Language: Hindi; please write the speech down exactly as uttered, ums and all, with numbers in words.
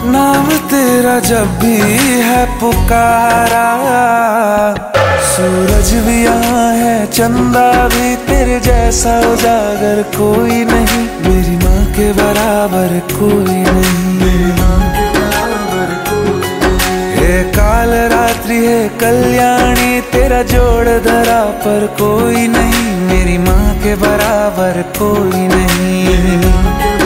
नाम तेरा जब भी है पुकारा, सूरज भी यहाँ है, चंदा भी, तेरे जैसा उजागर कोई नहीं, मेरी माँ के बराबर कोई नहीं, मेरी माँ के बराबर कोई नहीं। हे काल रात्रि है कल्याणी, तेरा जोड़ धरा पर कोई नहीं, मेरी माँ के बराबर कोई नहीं।